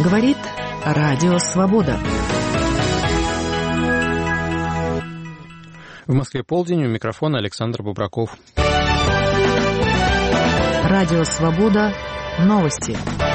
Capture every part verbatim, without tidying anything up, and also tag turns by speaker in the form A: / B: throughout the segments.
A: Говорит Радио Свобода.
B: В Москве полдень, у микрофона Александр Бубраков.
A: Радио Свобода. Новости.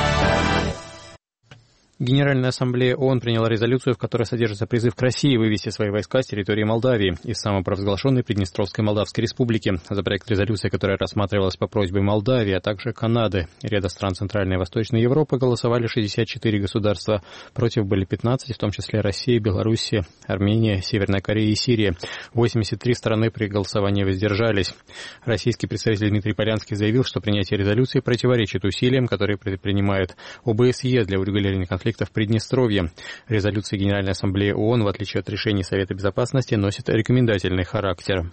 B: Генеральная ассамблея ООН приняла резолюцию, в которой содержится призыв к России вывести свои войска с территории Молдавии из самопровозглашенной Приднестровской Молдавской Республики. За проект резолюции, которая рассматривалась по просьбе Молдавии, а также Канады и ряда стран Центральной и Восточной Европы, голосовали шестьдесят четыре государства. Против были пятнадцать, в том числе Россия, Белоруссия, Армения, Северная Корея и Сирия. восемьдесят три страны при голосовании воздержались. Российский представитель Дмитрий Полянский заявил, что принятие резолюции противоречит усилиям, которые предпринимает ОБСЕ для урегулирования конфликта в Приднестровье. Резолюция Генеральной ассамблеи ООН, в отличие от решений Совета Безопасности, носит рекомендательный характер.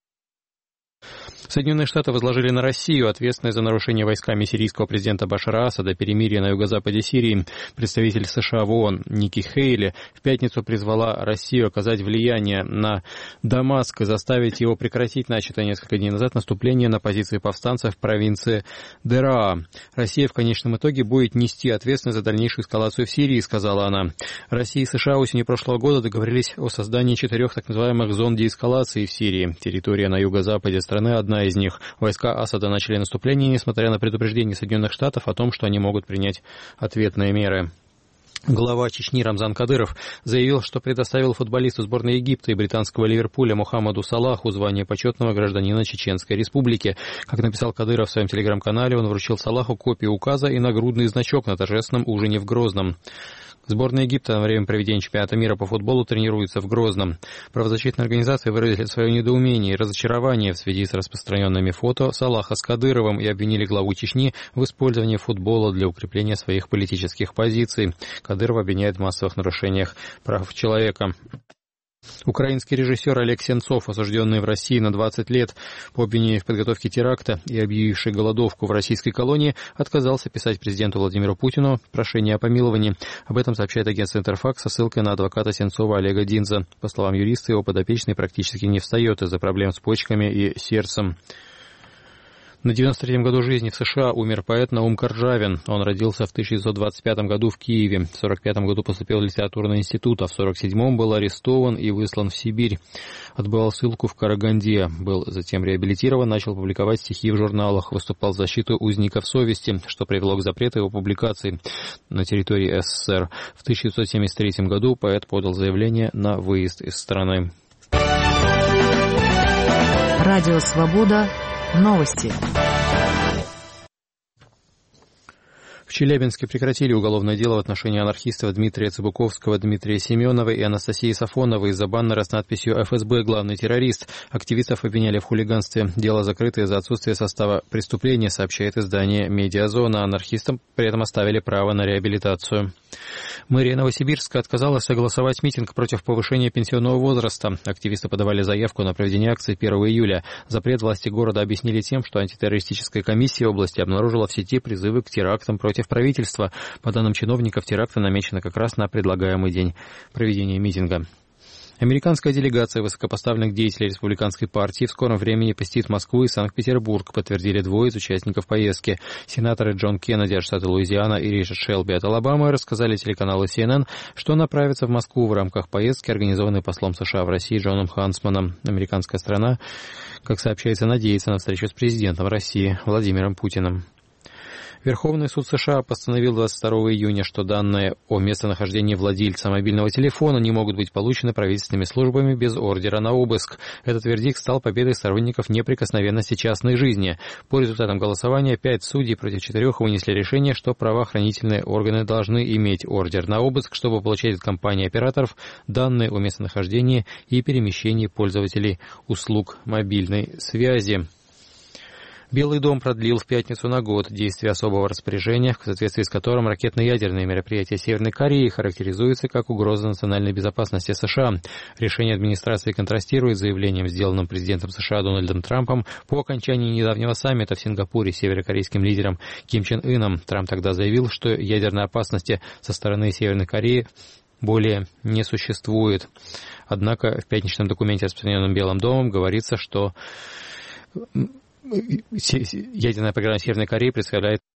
B: Соединенные Штаты возложили на Россию ответственность за нарушение войсками сирийского президента Башара Асада перемирия на юго-западе Сирии. Представитель США в ООН Ники Хейли в пятницу призвала Россию оказать влияние на Дамаск и заставить его прекратить начатое несколько дней назад наступление на позиции повстанцев в провинции Дераа. Россия в конечном итоге будет нести ответственность за дальнейшую эскалацию в Сирии, сказала она. Россия и США осенью прошлого года договорились о создании четырех так называемых зон деэскалации в Сирии. Территория на юго-западе страны одна из них. Войска Асада начали наступление, несмотря на предупреждение Соединенных Штатов о том, что они могут принять ответные меры. Глава Чечни Рамзан Кадыров заявил, что предоставил футболисту сборной Египта и британского Ливерпуля Мухаммаду Салаху звание почетного гражданина Чеченской Республики. Как написал Кадыров в своем телеграм-канале, он вручил Салаху копию указа и нагрудный значок на торжественном ужине в Грозном. Сборная Египта во время проведения чемпионата мира по футболу тренируется в Грозном. Правозащитные организации выразили свое недоумение и разочарование в связи с распространенными фото Салаха с Кадыровым и обвинили главу Чечни в использовании футбола для укрепления своих политических позиций. Кадыров обвиняет в массовых нарушениях прав человека. Украинский режиссер Олег Сенцов, осужденный в России на двадцать лет по обвинению в подготовке теракта и объявивший голодовку в российской колонии, отказался писать президенту Владимиру Путину прошение о помиловании. Об этом сообщает агентство «Интерфакс» со ссылкой на адвоката Сенцова Олега Динза. По словам юриста, его подопечный практически не встает из-за проблем с почками и сердцем. На девяносто третьем году жизни в США умер поэт Наум Карджавин. Он родился в тысяча девятьсот двадцать пятом году в Киеве. В сорок пятом году поступил в литературный институт, а в сорок седьмом был арестован и выслан в Сибирь. Отбывал ссылку в Караганде. Был затем реабилитирован, начал публиковать стихи в журналах, выступал в защиту узников совести, что привело к запрету его публикаций на территории СССР. В тысяча девятьсот семьдесят третьем году поэт подал заявление на выезд из страны.
A: Радио Свобода. Новости.
B: В Челябинске прекратили уголовное дело в отношении анархистов Дмитрия Цыбуковского, Дмитрия Семенова и Анастасии Сафоновой из-за баннера с надписью «эф эс бэ. Главный террорист». Активистов обвиняли в хулиганстве. Дело закрыто из-за отсутствия состава преступления, сообщает издание «Медиазона». Анархистам при этом оставили право на реабилитацию. Мэрия Новосибирска отказалась согласовать митинг против повышения пенсионного возраста. Активисты подавали заявку на проведение акции первого июля. Запрет власти города объяснили тем, что антитеррористическая комиссия области обнаружила в сети призывы к терактам против правительства. По данным чиновников, теракты намечены как раз на предлагаемый день проведения митинга. Американская делегация высокопоставленных деятелей республиканской партии в скором времени посетит Москву и Санкт-Петербург, подтвердили двое из участников поездки. Сенаторы Джон Кеннеди от штата Луизиана и Ричард Шелби от Алабамы рассказали телеканалу си эн эн, что направятся в Москву в рамках поездки, организованной послом США в России Джоном Хансманом. Американская страна, как сообщается, надеется на встречу с президентом России Владимиром Путиным. Верховный суд США постановил двадцать второго июня, что данные о местонахождении владельца мобильного телефона не могут быть получены правительственными службами без ордера на обыск. Этот вердикт стал победой сторонников неприкосновенности частной жизни. По результатам голосования пять судей против четырех вынесли решение, что правоохранительные органы должны иметь ордер на обыск, чтобы получать от компаний-операторов данные о местонахождении и перемещении пользователей услуг мобильной связи. Белый дом продлил в пятницу на год действие особого распоряжения, в соответствии с которым ракетно-ядерные мероприятия Северной Кореи характеризуются как угроза национальной безопасности США. Решение администрации контрастирует с заявлением, сделанным президентом США Дональдом Трампом по окончании недавнего саммита в Сингапуре с северокорейским лидером Ким Чен Ыном. Трамп тогда заявил, что ядерной опасности со стороны Северной Кореи более не существует. Однако в пятничном документе, распространенном Белым домом, говорится, что ядерная программа Северной Кореи представляет